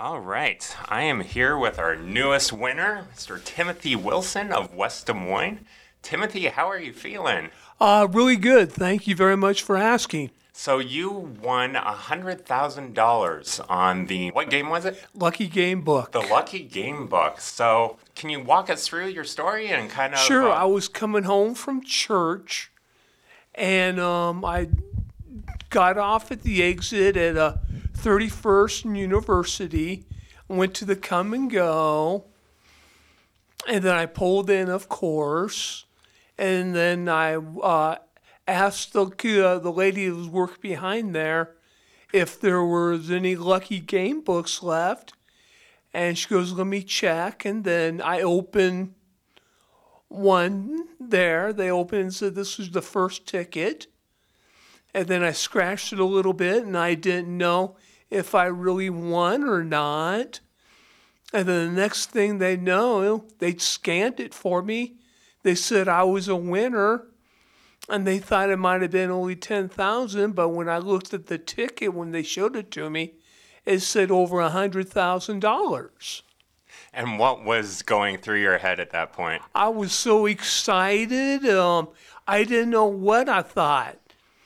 All right. I am here with our newest winner, Mr. Timothy Wilson of West Des Moines. Timothy, how are you feeling? Really good. Thank you very much for asking. So you won $100,000 on what game was it? Lucky Game Book. The Lucky Game Book. So can you walk us through your story and kind of... Sure. I was coming home from church, and I got off at the exit at 31st and University, went to the Come and Go, and then I pulled in, of course, and then I asked the lady who was working behind there if there was any Lucky Game Books left, and she goes, let me check, and then I opened one there. They opened and said this was the first ticket, and then I scratched it a little bit, and I didn't know if I really won or not. And then the next thing they know, they scanned it for me. They said I was a winner, and they thought it might have been only $10,000, but when I looked at the ticket, when they showed it to me, it said over $100,000. And what was going through your head at that point? I was so excited. I didn't know what I thought.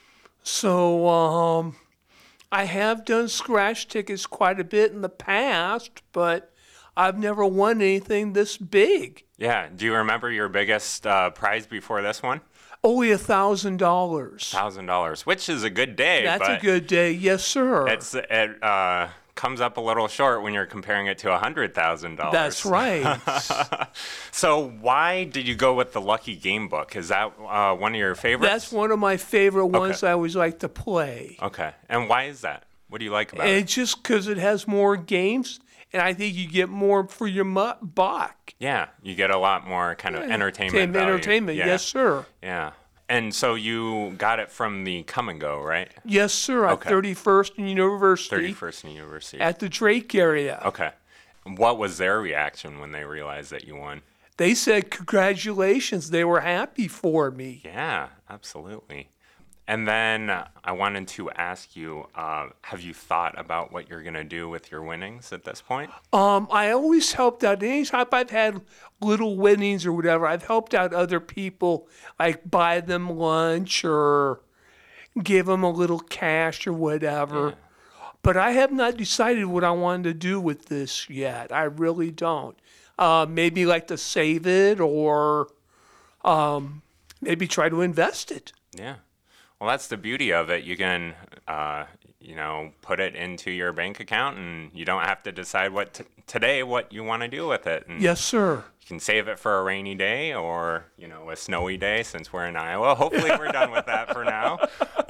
So I have done scratch tickets quite a bit in the past, but I've never won anything this big. Yeah. Do you remember your biggest prize before this one? Only $1,000. $1,000, which is a good day. That's a good day. Yes, sir. It comes up a little short when you're comparing it to $100,000. That's right. So why did you go with the Lucky Game Book? Is that one of your favorites? That's one of my favorite ones I always like to play. Okay. And why is that? What do you like about it? It's just because it has more games, and I think you get more for your buck. Yeah, you get a lot more kind of entertainment value. Entertainment, yes, sir. Yeah. And so you got it from the Come and Go, right? Yes, sir, at 31st and University. 31st and University. At the Drake area. Okay. What was their reaction when they realized that you won? They said, congratulations. They were happy for me. Yeah, absolutely. And then I wanted to ask you, have you thought about what you're going to do with your winnings at this point? I always helped out. Anytime I've had little winnings or whatever, I've helped out other people, like buy them lunch or give them a little cash or whatever. Yeah. But I have not decided what I wanted to do with this yet. I really don't. Maybe like to save it or maybe try to invest it. Yeah. Well, that's the beauty of it. You can, put it into your bank account, and you don't have to decide today what you want to do with it. And yes, sir. You can save it for a rainy day or, a snowy day since we're in Iowa. Hopefully we're done with that for now.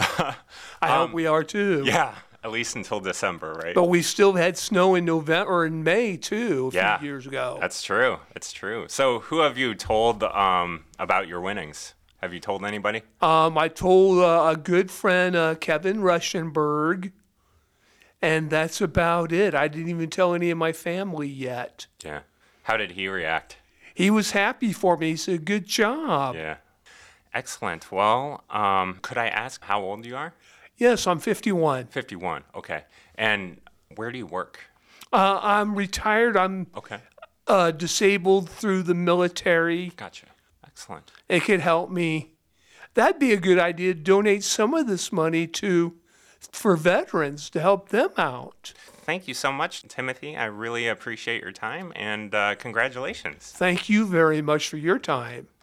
I hope we are too. Yeah, at least until December, right? But we still had snow in November or in May too, a few years ago. That's true. It's true. So who have you told about your winnings? Have you told anybody? I told a good friend, Kevin Ruschenberg, and that's about it. I didn't even tell any of my family yet. Yeah. How did he react? He was happy for me. He said, good job. Yeah. Excellent. Well, could I ask how old you are? Yes, I'm 51. 51. Okay. And where do you work? I'm retired. I'm disabled through the military. Gotcha. Excellent. It could help me. That'd be a good idea. Donate some of this money for veterans to help them out. Thank you so much, Timothy. I really appreciate your time, and congratulations. Thank you very much for your time.